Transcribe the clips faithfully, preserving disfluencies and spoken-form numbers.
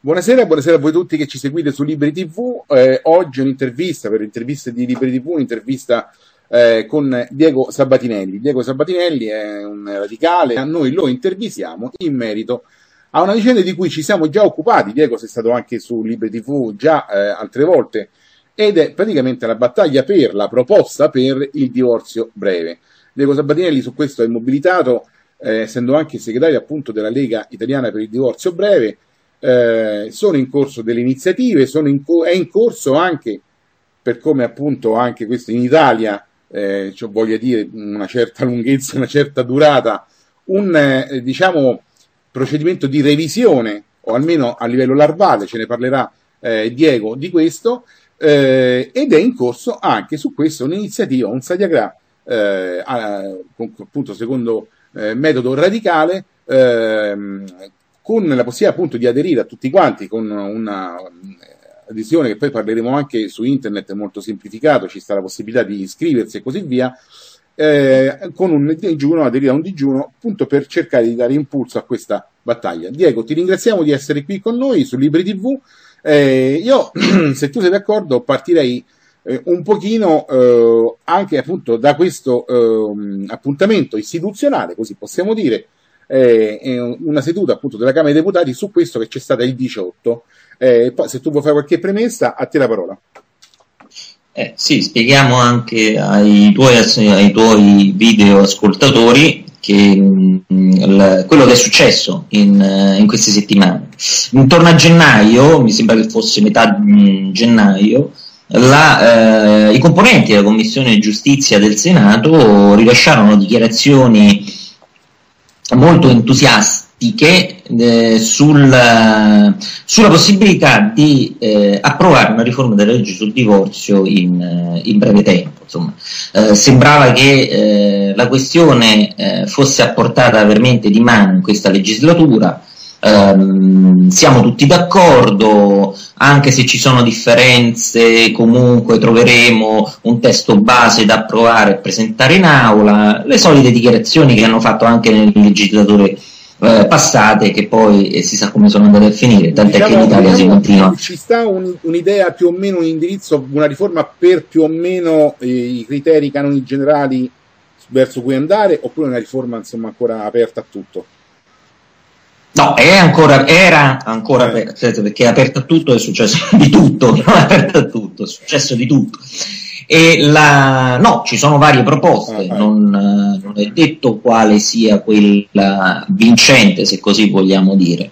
Buonasera, buonasera a voi tutti che ci seguite su Liberi tivù. Eh, oggi un'intervista, per l'intervista di Liberi tivù, un'intervista eh, con Diego Sabatinelli. Diego Sabatinelli è un radicale, noi lo intervistiamo in merito a una vicenda di cui ci siamo già occupati. Diego sei stato anche su Liberi tivù già eh, altre volte, ed è praticamente la battaglia per la proposta per il divorzio breve. Diego Sabatinelli su questo è mobilitato, eh, essendo anche segretario appunto della Lega Italiana per il Divorzio Breve. Eh, sono in corso delle iniziative, sono in co- è in corso anche, per come appunto anche questo in Italia, eh, cioè voglio dire una certa lunghezza, una certa durata, un eh, diciamo procedimento di revisione, o almeno a livello larvale, ce ne parlerà eh, Diego di questo, eh, ed è in corso anche su questo un'iniziativa, un satyagraha, eh, appunto secondo eh, metodo radicale, eh, con la possibilità appunto di aderire a tutti quanti, con una adesione che poi parleremo anche su internet, molto semplificato, ci sta la possibilità di iscriversi e così via, eh, con un digiuno, aderire a un digiuno, appunto per cercare di dare impulso a questa battaglia. Diego, ti ringraziamo di essere qui con noi su Liberi tivù. Eh, io, se tu sei d'accordo, partirei eh, un pochino eh, anche appunto da questo eh, appuntamento istituzionale, così possiamo dire, Eh, una seduta appunto della Camera dei Deputati su questo che c'è stata il diciotto. Eh, poi se tu vuoi fare qualche premessa, a te la parola. Eh, sì, spieghiamo anche ai tuoi, ai tuoi video ascoltatori che mh, l, quello che è successo in, in queste settimane. Intorno a gennaio, mi sembra che fosse metà mh, gennaio, la, eh, i componenti della Commissione Giustizia del Senato rilasciarono dichiarazioni molto entusiastiche eh, sul, sulla possibilità di eh, approvare una riforma della legge sul divorzio in, eh, in breve tempo. Insomma, eh, sembrava che eh, la questione eh, fosse apportata veramente di mano in questa legislatura. Um, siamo tutti d'accordo, anche se ci sono differenze comunque troveremo un testo base da approvare e presentare in aula, le solite dichiarazioni che hanno fatto anche nelle legislature eh, passate, che poi eh, si sa come sono andate a finire, tant'è diciamo, che in Italia si continua. Ci sta un, un'idea più o meno, un indirizzo, una riforma per più o meno eh, i criteri, i canoni generali verso cui andare, oppure una riforma insomma ancora aperta a tutto? No, è ancora, era ancora aperta, perché è aperta a tutto, è successo di tutto, non è aperta a tutto, è successo di tutto. E la, no, ci sono varie proposte, ah, non, non è detto quale sia quella vincente, se così vogliamo dire.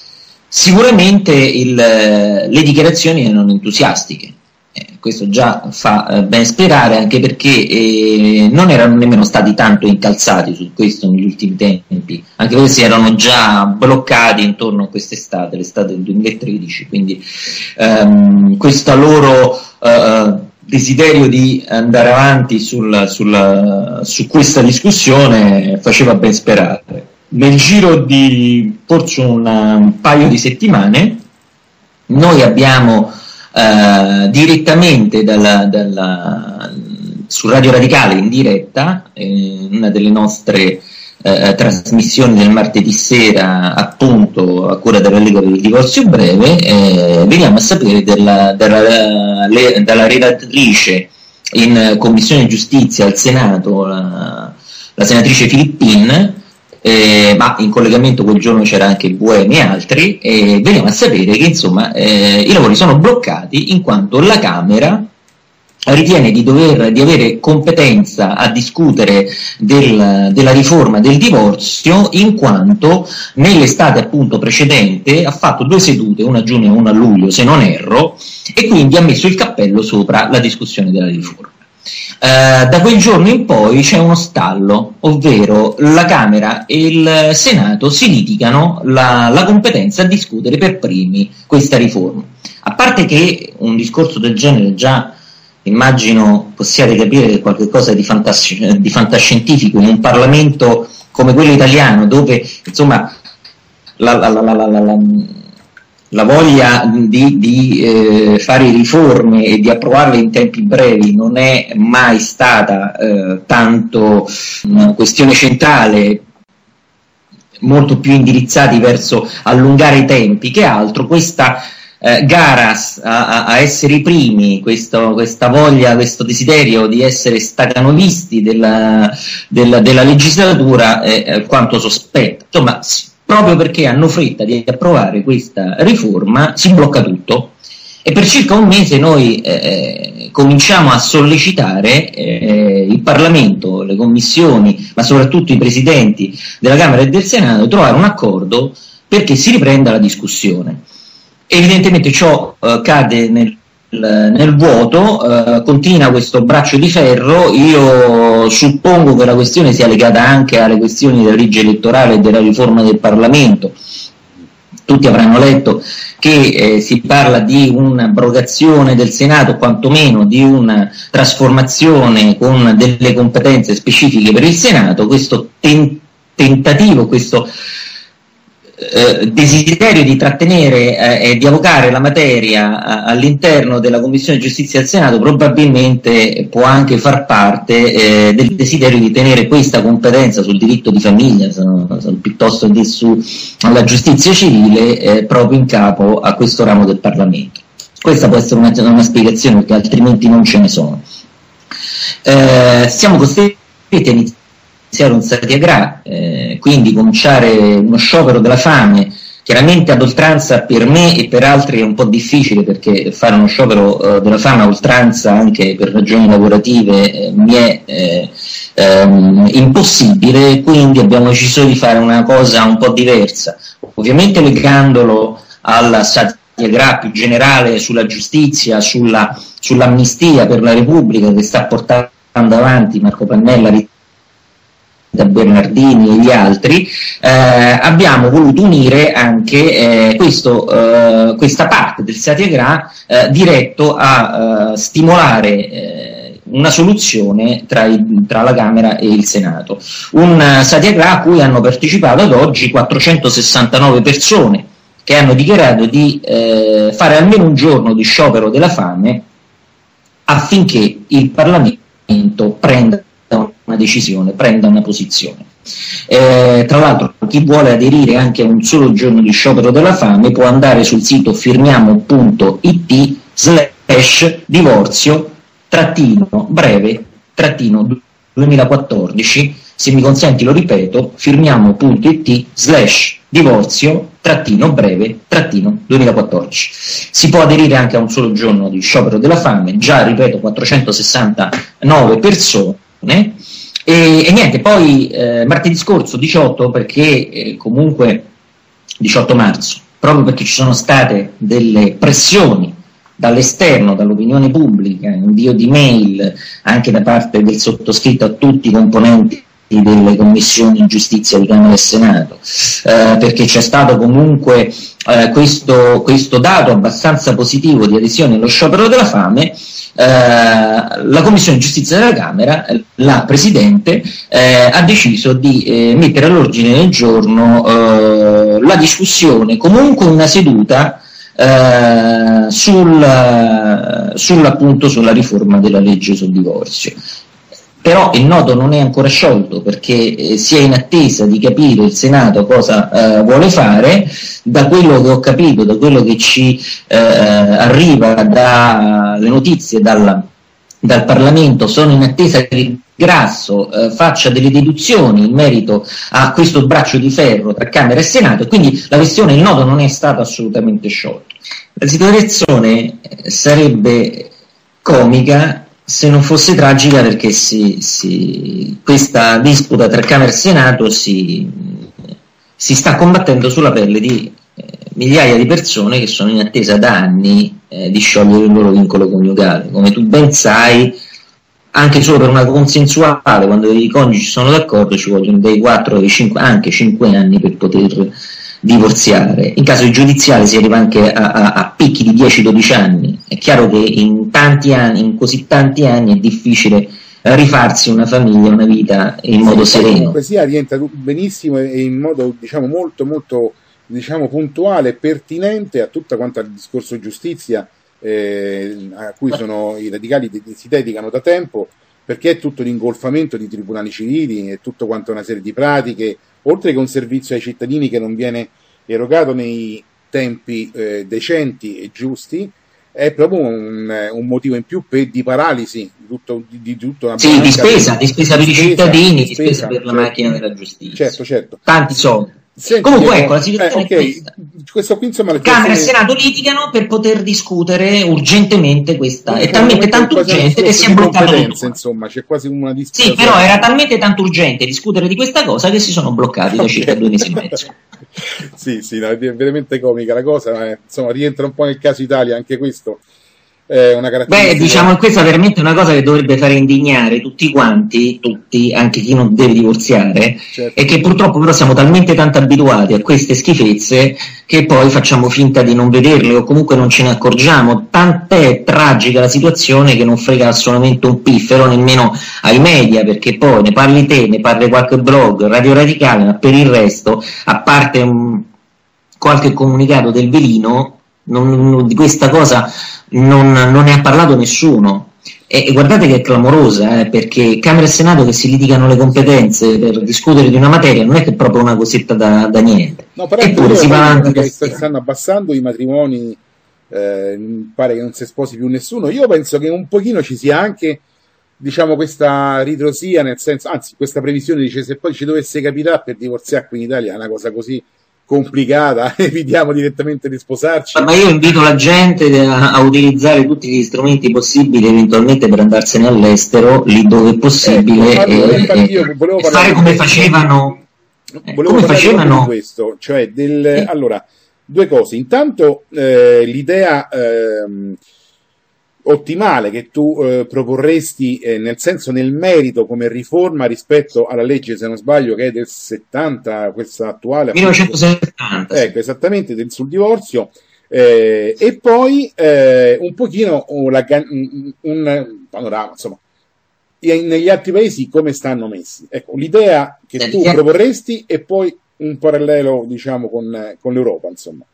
Sicuramente il, le dichiarazioni erano entusiastiche. Eh, questo già fa eh, ben sperare, anche perché eh, non erano nemmeno stati tanto incalzati su questo negli ultimi tempi, anche perché si erano già bloccati intorno a quest'estate, l'estate del duemilatredici, quindi ehm, questo loro eh, desiderio di andare avanti sul, sul, su questa discussione faceva ben sperare. Nel giro di forse una, un paio di settimane noi abbiamo Uh, direttamente dalla, dalla, su Radio Radicale in diretta, eh, una delle nostre uh, trasmissioni del martedì sera, appunto a cura della Lega per il Divorzio Breve, eh, veniamo a sapere della, della, le, dalla redattrice in Commissione Giustizia al Senato, la, la senatrice Filippin, Eh, ma in collegamento quel giorno c'era anche Buemi e altri, e veniamo a sapere che insomma eh, i lavori sono bloccati in quanto la Camera ritiene di dover di avere competenza a discutere del, della riforma del divorzio, in quanto nell'estate appunto precedente ha fatto due sedute, una a giugno e una a luglio se non erro, e quindi ha messo il cappello sopra la discussione della riforma. Uh, da quel giorno in poi c'è uno stallo, ovvero la Camera e il Senato si litigano la, la competenza a discutere per primi questa riforma. A parte che un discorso del genere già immagino possiate capire che è qualcosa di, fantas- di fantascientifico in un Parlamento come quello italiano, dove insomma la, la, la, la, la, la la voglia di, di eh, fare riforme e di approvarle in tempi brevi non è mai stata eh, tanto una questione centrale molto più indirizzati verso allungare i tempi che altro. Questa eh, gara a, a essere i primi, questo, questa voglia, questo desiderio di essere stacanovisti della, della, della legislatura è alquanto sospetta. Insomma, proprio perché hanno fretta di approvare questa riforma si blocca tutto, e per circa un mese noi eh, cominciamo a sollecitare eh, il Parlamento, le commissioni, ma soprattutto i presidenti della Camera e del Senato a trovare un accordo perché si riprenda la discussione. Evidentemente ciò eh, cade nel, nel vuoto, eh, continua questo braccio di ferro. Io suppongo che la questione sia legata anche alle questioni della legge elettorale e della riforma del Parlamento. Tutti avranno letto che eh, si parla di un'abrogazione del Senato, quantomeno di una trasformazione con delle competenze specifiche per il Senato. Questo ten- tentativo, questo eh, desiderio di trattenere e eh, di avocare la materia a- all'interno della Commissione Giustizia del Senato probabilmente può anche far parte eh, del desiderio di tenere questa competenza sul diritto di famiglia, sono, sono piuttosto che sulla giustizia civile, eh, proprio in capo a questo ramo del Parlamento. Questa può essere una, una spiegazione, perché altrimenti non ce ne sono. Eh, siamo costretti a iniziare un satyagraha, eh, quindi cominciare uno sciopero della fame. Chiaramente ad oltranza per me e per altri è un po' difficile, perché fare uno sciopero eh, della fame a oltranza anche per ragioni lavorative eh, mi è eh, ehm, impossibile, quindi abbiamo deciso di fare una cosa un po' diversa, ovviamente legandolo al satyagraha più generale sulla giustizia, sulla, sull'amnistia per la Repubblica che sta portando avanti Marco Pannella, da Bernardini e gli altri. Eh, abbiamo voluto unire anche eh, questo, eh, questa parte del satyagraha eh, diretto a eh, stimolare eh, una soluzione tra, i, tra la Camera e il Senato. Un uh, satyagraha a cui hanno partecipato ad oggi quattrocentosessantanove persone, che hanno dichiarato di eh, fare almeno un giorno di sciopero della fame affinché il Parlamento prenda una decisione, prenda una posizione. Eh, tra l'altro, chi vuole aderire anche a un solo giorno di sciopero della fame può andare sul sito firmiamo punto it slash divorzio trattino breve trattino duemilaquattordici. Se mi consenti lo ripeto, firmiamo punto it slash divorzio trattino breve trattino duemilaquattordici. Si può aderire anche a un solo giorno di sciopero della fame, già ripeto quattrocentosessantanove persone. E, e niente, poi eh, martedì scorso diciotto, perché eh, comunque diciotto marzo, proprio perché ci sono state delle pressioni dall'esterno, dall'opinione pubblica, invio di mail anche da parte del sottoscritto a tutti i componenti delle commissioni giustizia di Camera e Senato, eh, perché c'è stato comunque eh, questo, questo dato abbastanza positivo di adesione allo sciopero della fame. Eh, la Commissione Giustizia della Camera, la Presidente, eh, ha deciso di eh, mettere all'ordine del giorno eh, la discussione, comunque una seduta eh, sul, sull'appunto sulla riforma della legge sul divorzio. Però il nodo non è ancora sciolto, perché eh, si è in attesa di capire il Senato cosa eh, vuole fare. Da quello che ho capito, da quello che ci eh, arriva dalle notizie dal, dal Parlamento, sono in attesa che il Grasso eh, faccia delle deduzioni in merito a questo braccio di ferro tra Camera e Senato, quindi la questione, il nodo non è stato assolutamente sciolto. La situazione sarebbe comica se non fosse tragica, perché si, si, questa disputa tra Camera e Senato si, si sta combattendo sulla pelle di eh, migliaia di persone che sono in attesa da anni eh, di sciogliere il loro vincolo coniugale. Come tu ben sai, anche solo per una consensuale, quando i coniugi sono d'accordo, ci vogliono dai quattro ai cinque, anche cinque anni per poter divorziare. In caso di giudiziale si arriva anche a, a, a picchi di dieci dodici anni. È chiaro che in tanti anni, in così tanti anni, è difficile rifarsi una famiglia, una vita in modo sereno. Comunque sia, rientra benissimo e in modo, diciamo, molto molto diciamo puntuale e pertinente a tutta quanta il discorso giustizia eh, a cui sono i radicali si dedicano da tempo, perché è tutto l'ingolfamento di tribunali civili, è tutto quanto una serie di pratiche oltre che un servizio ai cittadini che non viene erogato nei tempi eh, decenti e giusti, è proprio un, un motivo in più per, di paralisi di tutto, di, di tutto una sì, di spesa, di spesa per i cittadini, di spesa, di spesa per la certo, macchina della giustizia. Certo, certo. Tanti soldi. Senti, Comunque, Diego, ecco, la situazione eh, okay. è questa. Questo qui, insomma, Camera e Senato litigano per poter discutere urgentemente questa. È È talmente tanto urgente che si è bloccato tutto. Insomma, c'è quasi una discussione. Sì, però era talmente tanto urgente discutere di questa cosa che si sono bloccati da circa due mesi e mezzo. Sì, sì, no, è veramente comica la cosa, ma è, insomma, rientra un po' nel caso Italia anche questo. È una caratteristica. Beh, diciamo che questa è veramente una cosa che dovrebbe fare indignare tutti quanti, tutti, anche chi non deve divorziare, certo. E che purtroppo però siamo talmente tanto abituati a queste schifezze che poi facciamo finta di non vederle o comunque non ce ne accorgiamo. Tant'è tragica la situazione che non frega assolutamente un piffero nemmeno ai media, perché poi ne parli te, ne parli qualche blog, Radio Radicale, ma per il resto, a parte un, qualche comunicato del velino, non, non, di questa cosa non, non ne ha parlato nessuno. E, e guardate che è clamorosa, eh, perché Camera e Senato che si litigano le competenze per discutere di una materia non è che è proprio una cosetta da, da niente. No, però eppure si va avanti. Che stanno abbassando i matrimoni, eh, pare che non si sposi più nessuno. Io penso che un pochino ci sia anche, diciamo, questa ritrosia, nel senso, anzi, questa previsione dice se poi ci dovesse capitare per divorziare qui in Italia è una cosa così complicata, evitiamo direttamente di sposarci. Ma io invito la gente a, a utilizzare tutti gli strumenti possibili eventualmente per andarsene all'estero, lì dove è possibile, ecco, allora, e, e, e fare come facevano eh, volevo come facevano di questo, cioè del, eh. allora, due cose. Intanto eh, l'idea ehm, ottimale che tu eh, proporresti, eh, nel senso, nel merito, come riforma rispetto alla legge, se non sbaglio, che è del settanta, questa attuale, millenovecentosettanta, ecco, esattamente, del, sul divorzio, eh, e poi eh, un pochino una, un, un panorama, insomma, negli altri paesi come stanno messi. Ecco, l'idea che tu proporresti e poi un parallelo, diciamo, con, con l'Europa, insomma.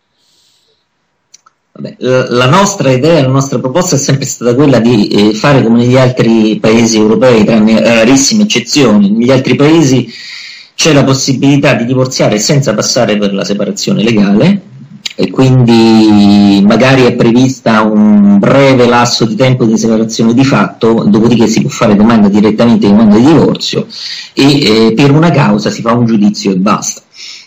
Vabbè, la nostra idea, la nostra proposta è sempre stata quella di eh, fare come negli altri paesi europei, tranne rarissime eccezioni. Negli altri paesi c'è la possibilità di divorziare senza passare per la separazione legale, e quindi magari è prevista un breve lasso di tempo di separazione di fatto, dopodiché si può fare domanda direttamente di domanda di divorzio e eh, per una causa si fa un giudizio e basta.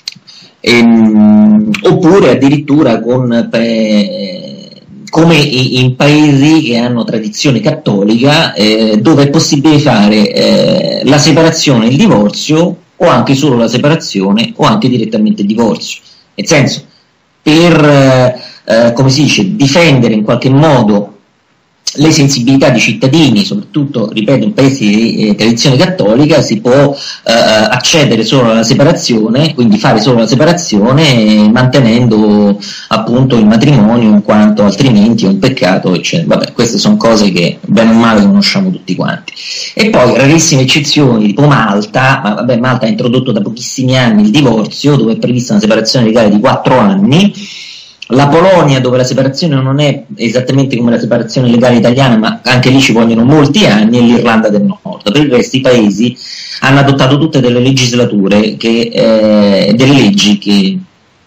Ehm, oppure addirittura con eh, come in paesi che hanno tradizione cattolica, eh, dove è possibile fare eh, la separazione e il divorzio, o anche solo la separazione o anche direttamente il divorzio, nel senso, per eh, come si dice, difendere in qualche modo le sensibilità di cittadini, soprattutto, ripeto, in paesi di eh, tradizione cattolica, si può eh, accedere solo alla separazione, quindi fare solo la separazione, mantenendo appunto il matrimonio, in quanto altrimenti è un peccato, eccetera. Vabbè, queste sono cose che bene o male conosciamo tutti quanti. E poi rarissime eccezioni, tipo Malta, ma vabbè, Malta ha introdotto da pochissimi anni il divorzio, dove è prevista una separazione legale di quattro anni. La Polonia, dove la separazione non è esattamente come la separazione legale italiana, ma anche lì ci vogliono molti anni, e l'Irlanda del Nord. Per il resto i paesi hanno adottato tutte delle legislature, che, eh, delle leggi che,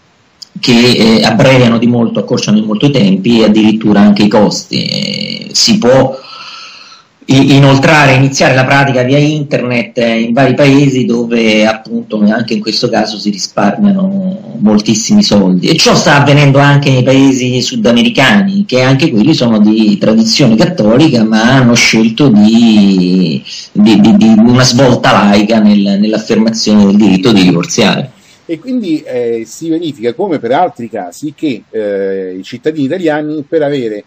che eh, abbreviano di molto, accorciano di molto i tempi e addirittura anche i costi. Eh, si può inoltrare, iniziare la pratica via internet in vari paesi dove appunto anche in questo caso si risparmiano moltissimi soldi, e ciò sta avvenendo anche nei paesi sudamericani, che anche quelli sono di tradizione cattolica ma hanno scelto di, di, di, di una svolta laica nel, nell'affermazione del diritto di divorziare. E quindi eh, si verifica, come per altri casi, che eh, i cittadini italiani, per avere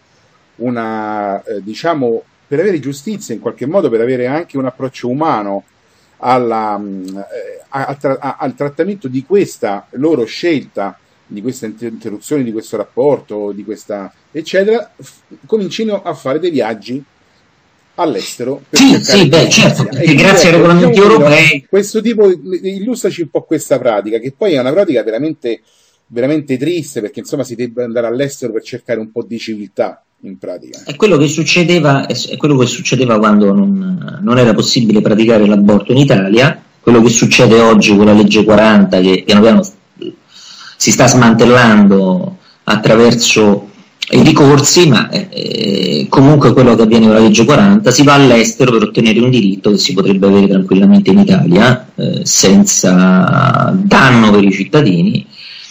una eh, diciamo per avere giustizia in qualche modo, per avere anche un approccio umano alla, eh, al, tra- al trattamento di questa loro scelta, di questa interruzione di questo rapporto, di questa eccetera, f- comincino a fare dei viaggi all'estero. Per sì, sì, beh, certo, perché grazie ai regolamenti europei. Questo tipo, illustraci un po' questa pratica, che poi è una pratica veramente, veramente triste, perché insomma si deve andare all'estero per cercare un po' di civiltà. In pratica è quello che succedeva, è quello che succedeva quando non, non era possibile praticare l'aborto in Italia, quello che succede oggi con la legge quaranta, che piano piano si sta smantellando attraverso i ricorsi, ma eh, comunque quello che avviene con la legge quaranta, si va all'estero per ottenere un diritto che si potrebbe avere tranquillamente in Italia eh, senza danno per i cittadini,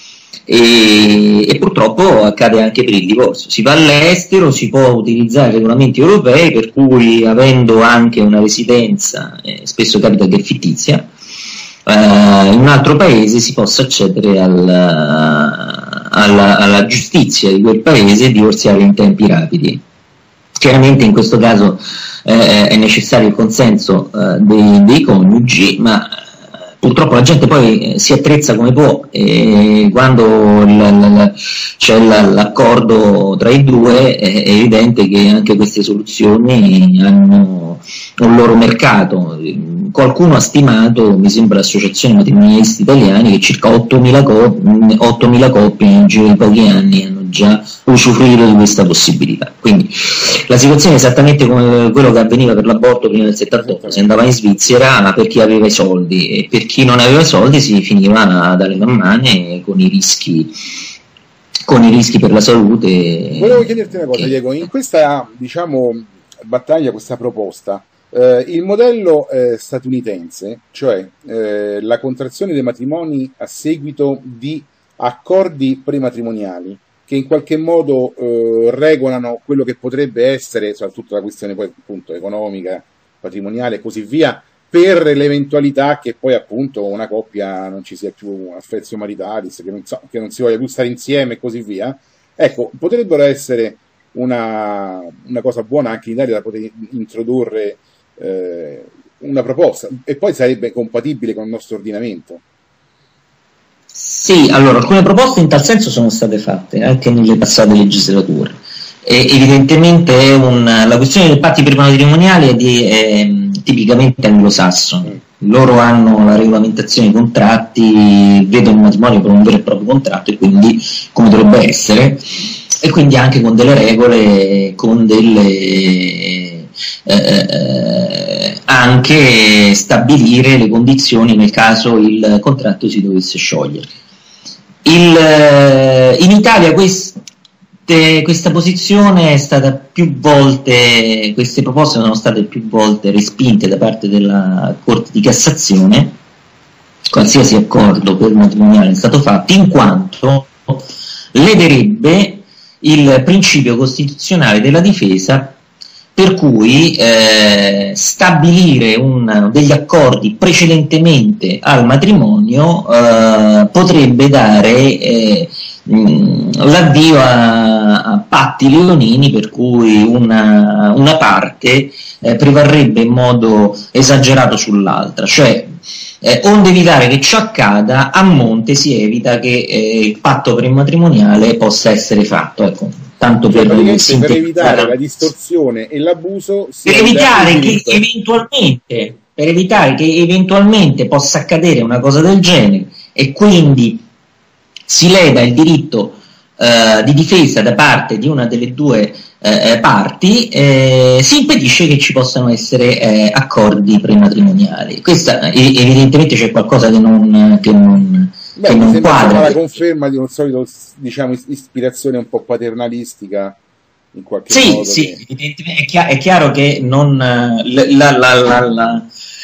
e, e purtroppo accade anche per il divorzio. Si va all'estero, si può utilizzare regolamenti europei per cui, avendo anche una residenza, eh, spesso capita che è fittizia, eh, in un altro paese si possa accedere al, alla, alla giustizia di quel paese e divorziare in tempi rapidi. Chiaramente in questo caso eh, è necessario il consenso eh, dei, dei coniugi, ma purtroppo la gente poi si attrezza come può, e quando l- l- c'è l- l'accordo tra i due è evidente che anche queste soluzioni hanno un loro mercato. Qualcuno ha stimato, mi sembra l'Associazione Matrimonialisti Italiani, che circa ottomila coppie nel giro di pochi anni hanno già usufruito di questa possibilità. Quindi la situazione è esattamente come quello che avveniva per l'aborto prima del settantotto: si andava in Svizzera per chi aveva i soldi, e per chi non aveva i soldi si finiva dalle man mani con i rischi con i rischi per la salute. Volevo chiederti una cosa, che... Diego, in questa, diciamo, battaglia, questa proposta, eh, il modello eh, statunitense, cioè eh, la contrazione dei matrimoni a seguito di accordi prematrimoniali che in qualche modo eh, regolano quello che potrebbe essere, soprattutto la questione poi appunto economica, patrimoniale e così via, per l'eventualità che poi appunto una coppia non ci sia più affezio maritalis, che non, so, che non si voglia più stare insieme e così via. Ecco, potrebbero essere una, una cosa buona anche in Italia da poter introdurre eh, una proposta, e poi sarebbe compatibile con il nostro ordinamento. Sì, allora, alcune proposte in tal senso sono state fatte anche nelle passate legislature. E evidentemente è un, la questione dei patti prematrimoniali è, di, è tipicamente anglosassone. Loro hanno la regolamentazione dei contratti, vedono il matrimonio come un vero e proprio contratto, e quindi come dovrebbe essere, e quindi anche con delle regole, con delle eh, anche stabilire le condizioni nel caso il contratto si dovesse sciogliere. Il, in Italia queste, questa posizione è stata più volte, queste proposte sono state più volte respinte da parte della Corte di Cassazione. Qualsiasi accordo per matrimoniale è stato fatto, in quanto lederebbe il principio costituzionale della difesa, per cui eh, stabilire un, degli accordi precedentemente al matrimonio eh, potrebbe dare eh, mh, l'avvio a, a patti leonini, per cui una, una parte eh, prevarrebbe in modo esagerato sull'altra, cioè eh, onde evitare che ciò accada, a monte si evita che eh, il patto prematrimoniale possa essere fatto. Ecco. Tanto cioè, per, per evitare la distorsione e l'abuso, per evitare che eventualmente per evitare che eventualmente possa accadere una cosa del genere, e quindi si leda il diritto eh, di difesa da parte di una delle due eh, parti, eh, si impedisce che ci possano essere eh, accordi prematrimoniali. Questa evidentemente c'è qualcosa che non, che non Beh, mi sembra la conferma di un solito, diciamo, ispirazione un po' paternalistica in qualche sì, modo. Sì, che... evidentemente è, chi- è chiaro che non la, la, la, la, la,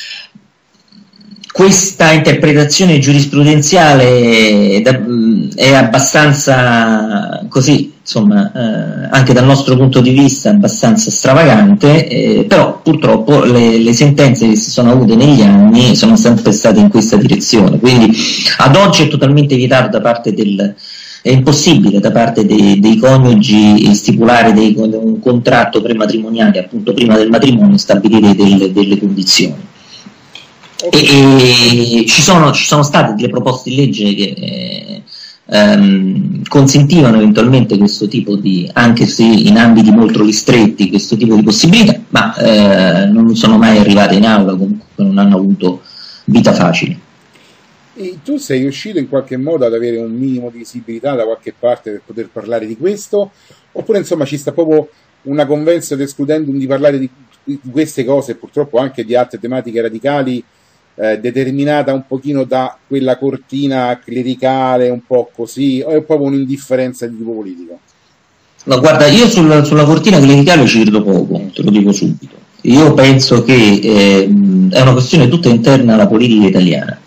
questa interpretazione giurisprudenziale è abbastanza così, insomma, eh, anche dal nostro punto di vista abbastanza stravagante, eh, però purtroppo le, le sentenze che si sono avute negli anni sono sempre state in questa direzione, quindi ad oggi è totalmente vietato da parte del è impossibile da parte dei, dei coniugi stipulare dei, un contratto prematrimoniale, appunto prima del matrimonio, stabilire delle, delle condizioni. Okay. E, e ci, sono, ci sono state delle proposte di legge che eh, ehm, consentivano eventualmente questo tipo di, anche se in ambiti molto ristretti, questo tipo di possibilità, ma eh, non sono mai arrivate in aula, comunque non hanno avuto vita facile. E tu sei riuscito in qualche modo ad avere un minimo di visibilità da qualche parte per poter parlare di questo? Oppure insomma ci sta proprio una convenzione escludendum di parlare di, di queste cose, e purtroppo anche di altre tematiche radicali, eh, determinata un pochino da quella cortina clericale, un po' così, o è proprio un'indifferenza di tipo politico? No, guarda, io sul, sulla cortina clericale ci credo poco, te lo dico subito. Io penso che eh, è una questione tutta interna alla politica italiana.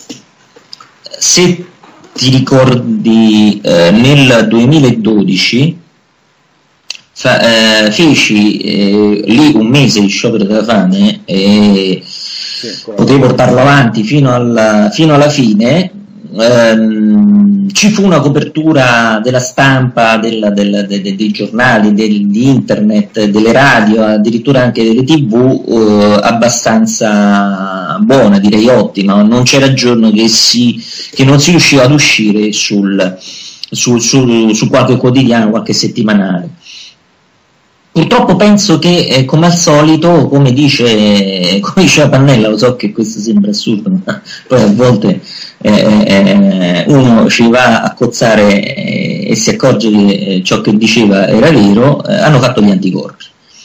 Se ti ricordi, eh, nel duemiladodici fa, eh, feci eh, lì un mese di sciopero della fame e sì, potevo portarlo avanti fino alla, fino alla fine. Ehm, ci fu una copertura della stampa, della, della, de, de, dei giornali, di internet, delle radio, addirittura anche delle tv, eh, abbastanza buona, direi ottima. Non c'era giorno che, si, che non si riusciva ad uscire sul, sul, sul, su qualche quotidiano, qualche settimanale. Purtroppo penso che, eh, come al solito, come dice, come diceva Pannella, lo so che questo sembra assurdo, ma poi a volte eh, eh, uno ci va a cozzare eh, e si accorge che ciò che diceva era vero, eh, hanno fatto gli anticorpi.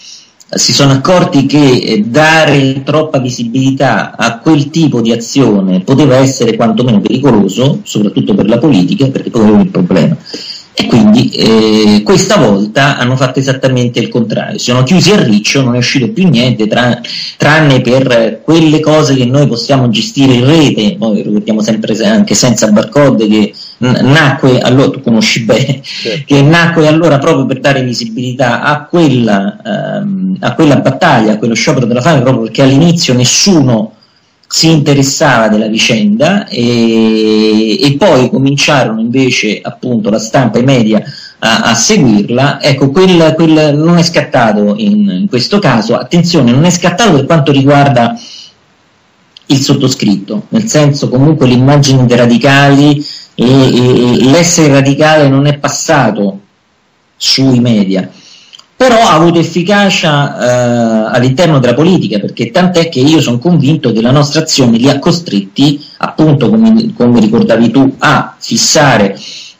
Si sono accorti che dare troppa visibilità a quel tipo di azione poteva essere quantomeno pericoloso, soprattutto per la politica, perché poi era il problema. E quindi eh, questa volta hanno fatto esattamente il contrario, si sono chiusi a riccio, non è uscito più niente tra, tranne per quelle cose che noi possiamo gestire in rete. Poi ricordiamo sempre anche Senza Barcode, che n- nacque allora, tu conosci bene, sì. Che nacque allora proprio per dare visibilità a quella, ehm, a quella battaglia, a quello sciopero della fame, proprio perché all'inizio nessuno si interessava della vicenda e, e poi cominciarono invece appunto la stampa e i media a, a seguirla. Ecco, quel, quel non è scattato in, in questo caso. Attenzione, non è scattato per quanto riguarda il sottoscritto, nel senso comunque l'immagine dei radicali e, e l'essere radicale non è passato sui media, però ha avuto efficacia eh, all'interno della politica, perché tant'è che io sono convinto che la nostra azione li ha costretti, appunto come, come ricordavi tu, a fissare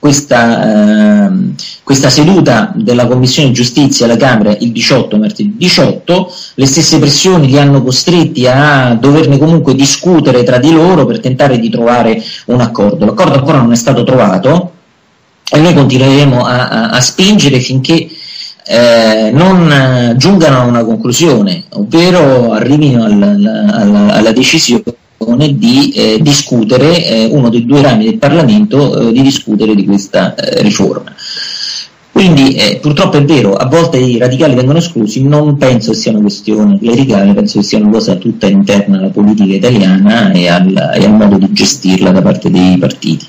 questa, eh, questa seduta della Commissione Giustizia alla Camera il diciotto, martedì diciotto. Le stesse pressioni li hanno costretti a doverne comunque discutere tra di loro per tentare di trovare un accordo. L'accordo ancora non è stato trovato e noi continueremo a, a, a spingere finché Eh, non eh, giungano a una conclusione, ovvero arrivino alla, alla, alla decisione di eh, discutere, eh, uno dei due rami del Parlamento, eh, di discutere di questa eh, riforma. Quindi eh, purtroppo è vero, a volte i radicali vengono esclusi, non penso che sia una questione clericale, penso che sia una cosa tutta interna alla politica italiana e al, e al modo di gestirla da parte dei partiti.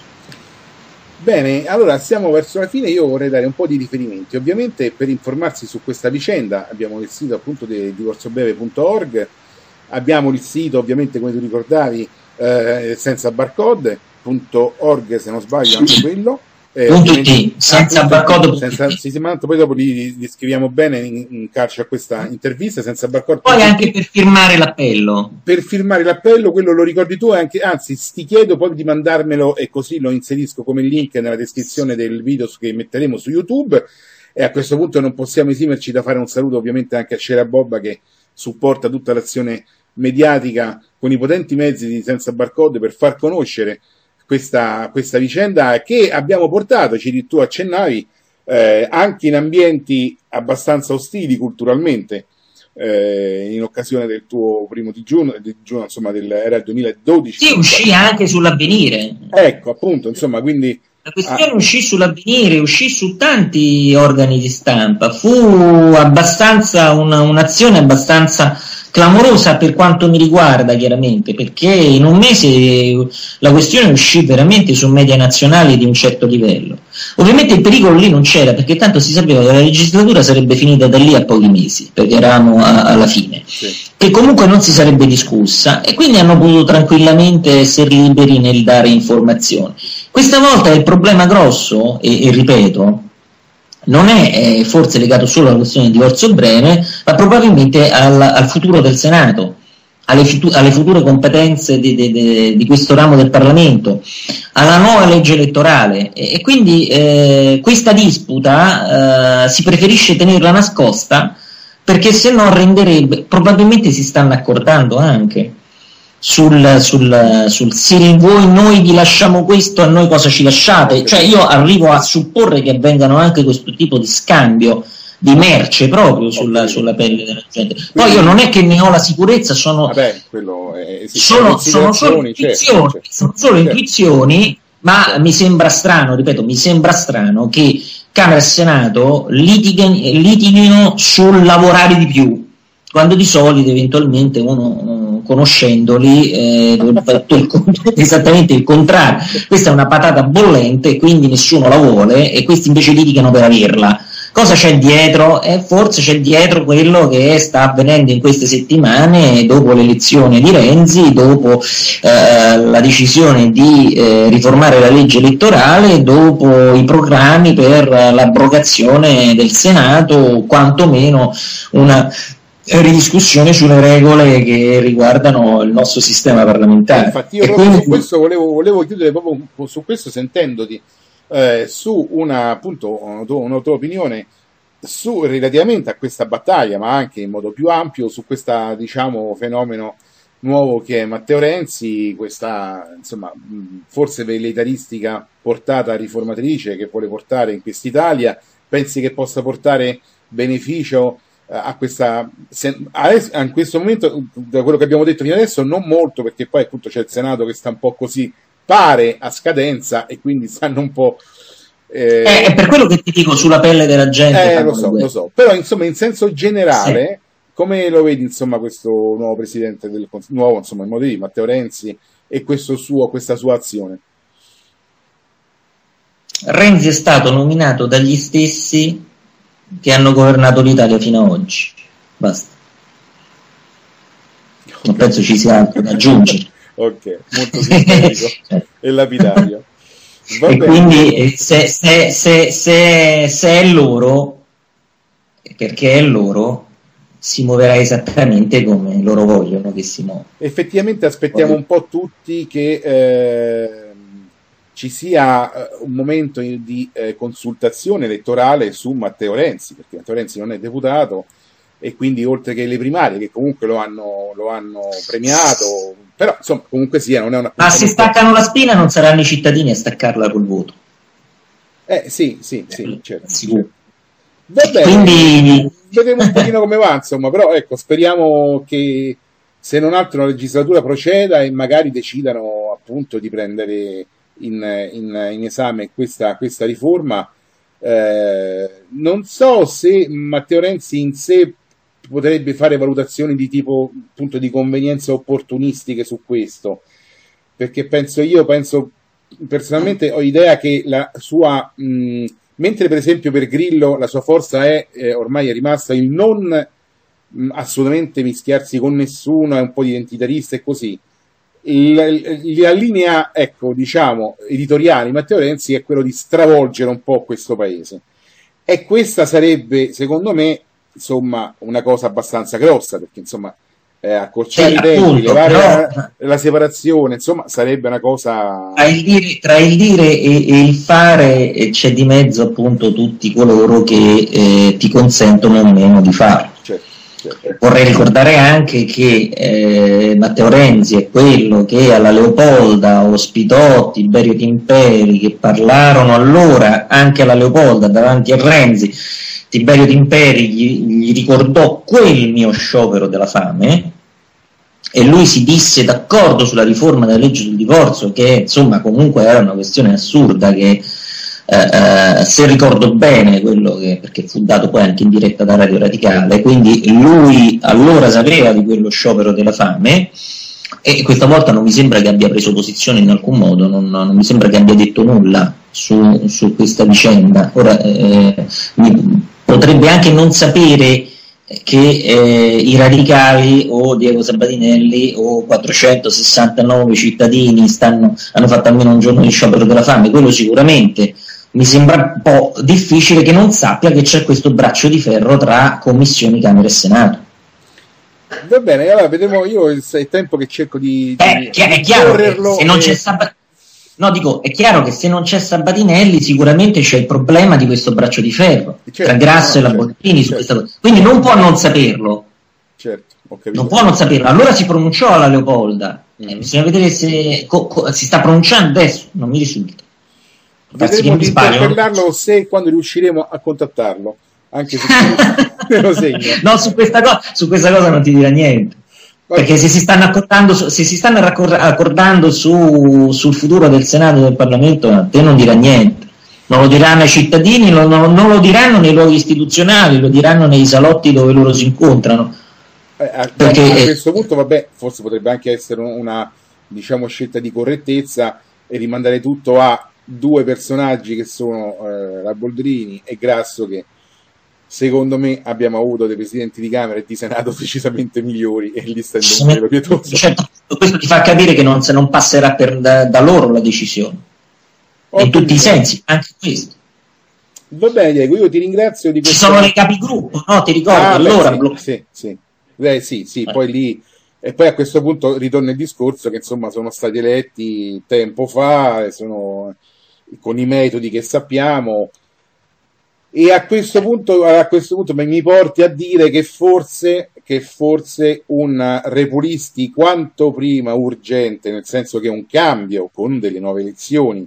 Bene, allora siamo verso la fine. Io vorrei dare un po' di riferimenti. Ovviamente per informarsi su questa vicenda abbiamo il sito appunto di divorziobreve punto org, abbiamo il sito ovviamente, come tu ricordavi, eh, senza barcode punto org, se non sbaglio anche quello. Eh, T, senza barcode. Senza, sì, sì, ma poi dopo li, li scriviamo bene in, in calcio a questa intervista. Senza barcode. Poi anche per firmare l'appello. Per firmare l'appello, quello lo ricordi tu, anche, anzi ti chiedo poi di mandarmelo e così lo inserisco come link nella descrizione del video che metteremo su YouTube. E a questo punto non possiamo esimerci da fare un saluto ovviamente anche a Cera Bobba, che supporta tutta l'azione mediatica con i potenti mezzi di Senza Barcode per far conoscere Questa, questa vicenda che abbiamo portato, ci, tu accennavi, eh, anche in ambienti abbastanza ostili culturalmente, eh, in occasione del tuo primo digiuno, digiuno insomma del, era il duemiladodici. Sì, uscì anche sull'Avvenire. Ecco, appunto, insomma, quindi... La questione ah. uscì sull'Avvenire, uscì su tanti organi di stampa, fu abbastanza una, un'azione abbastanza clamorosa per quanto mi riguarda, chiaramente, perché in un mese la questione uscì veramente su media nazionali di un certo livello. Ovviamente il pericolo lì non c'era, perché tanto si sapeva che la legislatura sarebbe finita da lì a pochi mesi, perché eravamo a, alla fine, sì. Che comunque non si sarebbe discussa, e quindi hanno potuto tranquillamente essere liberi nel dare informazioni. Questa volta il problema grosso, e, e ripeto, non è eh, forse legato solo alla questione del divorzio breve, ma probabilmente al, al futuro del Senato, alle, fitu- alle future competenze di, di, di, di questo ramo del Parlamento, alla nuova legge elettorale, e, e quindi eh, questa disputa eh, si preferisce tenerla nascosta, perché se no renderebbe, probabilmente si stanno accordando anche, sul, sul, sul se voi noi vi lasciamo questo, a noi cosa ci lasciate? Cioè io arrivo a supporre che avvengano anche questo tipo di scambio di merce proprio sulla, sulla pelle della gente. Poi io non è che ne ho la sicurezza, sono, Vabbè, quello è, sono, sono solo intuizioni, certo, sono solo certo. intuizioni, ma certo. mi sembra strano, ripeto, mi sembra strano che Camera e Senato litighi, litighino sul lavorare di più, quando di solito eventualmente uno, conoscendoli, eh, dovrebbe fare esattamente il contrario. Questa è una patata bollente e quindi nessuno la vuole, e questi invece litigano per averla. Cosa c'è dietro? Eh, forse c'è dietro quello che sta avvenendo in queste settimane, dopo l'elezione di Renzi, dopo eh, la decisione di eh, riformare la legge elettorale, dopo i programmi per l'abrogazione del Senato, quantomeno una ridiscussione sulle regole che riguardano il nostro sistema parlamentare. Infatti io proprio quindi... su questo volevo, volevo chiudere proprio su questo, sentendoti Eh, su una, appunto, una tua, una tua opinione su, relativamente a questa battaglia, ma anche in modo più ampio su questo, diciamo, fenomeno nuovo che è Matteo Renzi, questa, insomma, forse velleitaristica portata riformatrice che vuole portare in quest'Italia. Pensi che possa portare beneficio eh, a questa, se, adesso, in questo momento, da quello che abbiamo detto fino adesso, non molto, perché poi appunto c'è il Senato che sta un po' così, pare a scadenza, e quindi stanno un po'. Eh, eh, è per quello che ti dico sulla pelle della gente. Eh, lo so, lo so. Però insomma, in senso generale, sì. come lo vedi insomma questo nuovo presidente del nuovo, insomma, in modo di Matteo Renzi e questo suo, questa sua azione? Renzi è stato nominato dagli stessi che hanno governato l'Italia fino ad oggi. Basta. Non penso ci sia altro da aggiungere. Ok, molto simpatico e lapidario. Va e bene. Quindi se, se, se, se, se è loro, perché è loro, si muoverà esattamente come loro vogliono che si muova. Effettivamente aspettiamo Voglio. un po' tutti che eh, ci sia un momento di eh, consultazione elettorale su Matteo Renzi, perché Matteo Renzi non è deputato, e quindi oltre che le primarie che comunque lo hanno, lo hanno premiato, però insomma comunque sia, non è una... Ma se staccano la spina non saranno i cittadini a staccarla col voto. Eh sì, sì, sì, certo. Sicuro. Va bene, quindi... vedremo un pochino come va, insomma, però ecco, speriamo che se non altro la legislatura proceda e magari decidano appunto di prendere in, in, in esame questa, questa riforma. Eh, non so se Matteo Renzi in sé potrebbe fare valutazioni di tipo appunto di convenienza opportunistiche su questo, perché penso io, penso personalmente, ho idea che la sua, mh, mentre per esempio per Grillo la sua forza è eh, ormai è rimasta il non mh, assolutamente mischiarsi con nessuno, è un po' di identitarista e così, la, la linea, ecco, diciamo, editoriale di Matteo Renzi è quello di stravolgere un po' questo paese, e questa sarebbe secondo me insomma una cosa abbastanza grossa, perché insomma eh, accorciare sì, i tempi, appunto, levare però, la, la separazione, insomma sarebbe una cosa tra il dire, tra il dire e, e il fare, e c'è di mezzo appunto tutti coloro che eh, ti consentono o meno di farlo. Certo, certo. Vorrei ricordare anche che eh, Matteo Renzi è quello che alla Leopolda ospitò Tiberio Timperi, che parlarono allora anche alla Leopolda davanti a Renzi. Tiberio Timperi gli, gli ricordò quel mio sciopero della fame, e lui si disse d'accordo sulla riforma della legge sul divorzio, che insomma comunque era una questione assurda, che eh, eh, se ricordo bene quello che, perché fu dato poi anche in diretta da Radio Radicale, quindi lui allora sapeva di quello sciopero della fame, e questa volta non mi sembra che abbia preso posizione in alcun modo, non, non mi sembra che abbia detto nulla su, su questa vicenda. Ora eh, mi, potrebbe anche non sapere che eh, i radicali o Diego Sabatinelli o quattrocentosessantanove cittadini stanno, hanno fatto almeno un giorno di sciopero della fame, quello sicuramente. Mi sembra un po' difficile che non sappia che c'è questo braccio di ferro tra commissioni, Camera e Senato. Va bene, allora vedremo, io è tempo che cerco di, eh, di è chiaro che se non e... c'è Sabatinelli, no, dico, è chiaro che se non c'è Sabatinelli sicuramente c'è il problema di questo braccio di ferro, certo, tra Grasso no, e la certo, Boldrini su certo. questa cosa. Quindi non può non saperlo. Certo, ho capito. Non può non saperlo. Allora si pronunciò alla Leopolda Mm. Eh, bisogna vedere se co, co, si sta pronunciando adesso, non mi risulta. Vedremo di interpellarlo se e quando riusciremo a contattarlo, anche se me lo segno. No, su questa, co- su questa cosa non ti dirà niente. Perché se si stanno accordando, se si stanno accordando su, sul futuro del Senato e del Parlamento, a te non dirà niente. Non lo diranno ai cittadini, non, non lo diranno nei luoghi istituzionali, lo diranno nei salotti dove loro si incontrano. Eh, a, Perché, a questo punto, vabbè, forse potrebbe anche essere una, diciamo, scelta di correttezza e rimandare tutto a due personaggi che sono eh, la Boldrini e Grasso, che secondo me abbiamo avuto dei presidenti di Camera e di Senato decisamente migliori e gli stendo un pelo pietoso. Certo, questo ti fa capire che non, se non passerà per, da, da loro la decisione. In tutti i sensi, anche questo. Va bene, Diego, io ti ringrazio di questo. Ci sono le capigruppo, no? Ti ricordi? Ah, allora beh, sì, sì, sì. Beh, sì, sì, eh. poi lì e poi a questo punto ritorna il discorso che insomma sono stati eletti tempo fa, sono con i metodi che sappiamo, e a questo punto, a questo punto mi porti a dire che forse, che forse un Repulisti quanto prima urgente, nel senso che un cambio con delle nuove elezioni,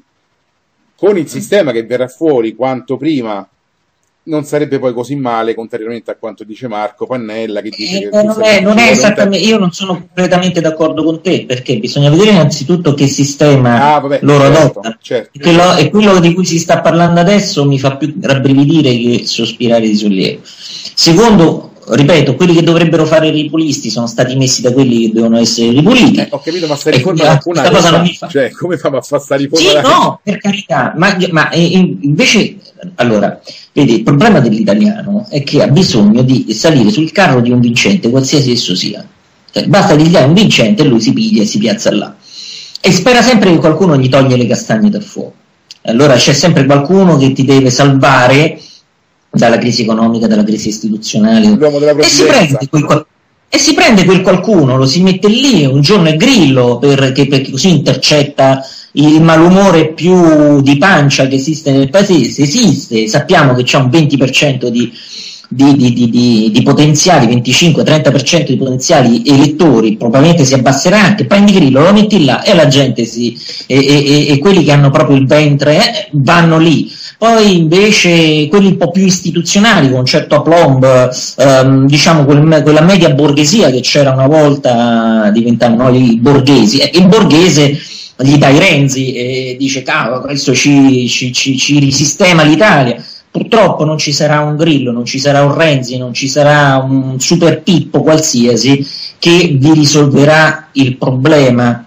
con il sistema che verrà fuori quanto prima, non sarebbe poi così male, contrariamente a quanto dice Marco Pannella, che dice eh, che non è, non è esattamente, io non sono completamente d'accordo con te, perché bisogna vedere innanzitutto che sistema ah, vabbè, loro certo, adottano, certo. Che lo, e quello di cui si sta parlando adesso mi fa più rabbrividire che sospirare di sollievo. Secondo, ripeto, quelli che dovrebbero fare i ripulisti sono stati messi da quelli che devono essere ripuliti. Eh, ho capito, ma sta riforma qualcuna questa cosa non mi fa. Cioè, come fa a fare sta riforma? Sì, no, per carità, ma, ma invece, allora, vedi, il problema dell'italiano è che ha bisogno di salire sul carro di un vincente, qualsiasi esso sia. Cioè, basta dirgli dai un vincente e lui si piglia e si piazza là. E spera sempre che qualcuno gli toglie le castagne dal fuoco. Allora c'è sempre qualcuno che ti deve salvare dalla crisi economica, dalla crisi istituzionale, e si, prende quel, e si prende quel qualcuno, lo si mette lì un giorno e grillo, perché, perché così intercetta il malumore più di pancia che esiste nel paese. Se esiste, sappiamo che c'è un venti per cento di, di, di, di, di, di potenziali, venticinque trenta per cento di potenziali elettori, probabilmente si abbasserà anche, prendi grillo, lo metti là e la gente si, e, e, e quelli che hanno proprio il ventre eh, vanno lì. Poi invece quelli un po' più istituzionali, con un certo aplomb, ehm, diciamo quel, quella media borghesia che c'era una volta, diventavano i borghesi, e il borghese gli dai Renzi e dice cavolo, questo ci, ci, ci, ci risistema l'Italia. Purtroppo non ci sarà un Grillo, non ci sarà un Renzi, non ci sarà un super Pippo qualsiasi che vi risolverà il problema,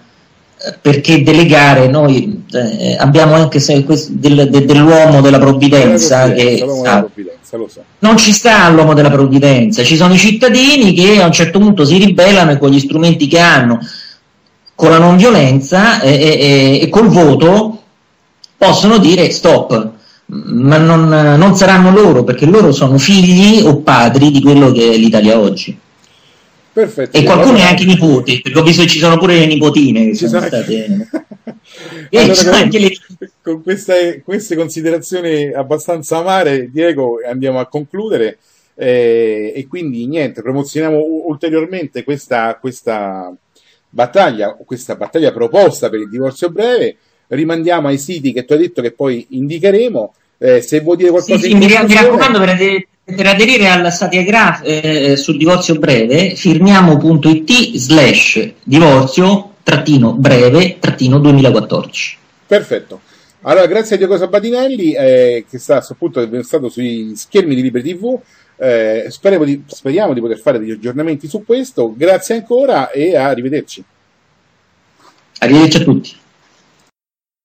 perché delegare, noi eh, abbiamo anche se, questo, del, de, dell'uomo della provvidenza, che della provvidenza, lo so. Non ci sta l'uomo della provvidenza, ci sono i cittadini che a un certo punto si ribellano e con gli strumenti che hanno, con la non violenza e, e, e col voto possono dire stop, ma non, non saranno loro, perché loro sono figli o padri di quello che è l'Italia oggi. Perfetto. E qualcuno è anche nipoti, perché ho visto che ci sono pure le nipotine che ci sono, sono state allora, con, anche le... con queste, queste considerazioni abbastanza amare, Diego, andiamo a concludere eh, e quindi niente, promozioniamo ulteriormente questa, questa battaglia, questa battaglia proposta per il divorzio breve. Rimandiamo ai siti che tu hai detto che poi indicheremo. Eh, se vuoi dire qualcosa sì, in sì, mi raccomando, per aderire, per aderire alla Satiagraph eh, sul divorzio breve, firmiamo.it slash divorzio trattino breve trattino duemilaquattordici. Perfetto. Allora, grazie a Diego Sabatinelli, eh, che sta appunto è stato sui schermi di Liberi tivù. Eh, speriamo di, speriamo di poter fare degli aggiornamenti su questo. Grazie ancora e arrivederci. Arrivederci a tutti.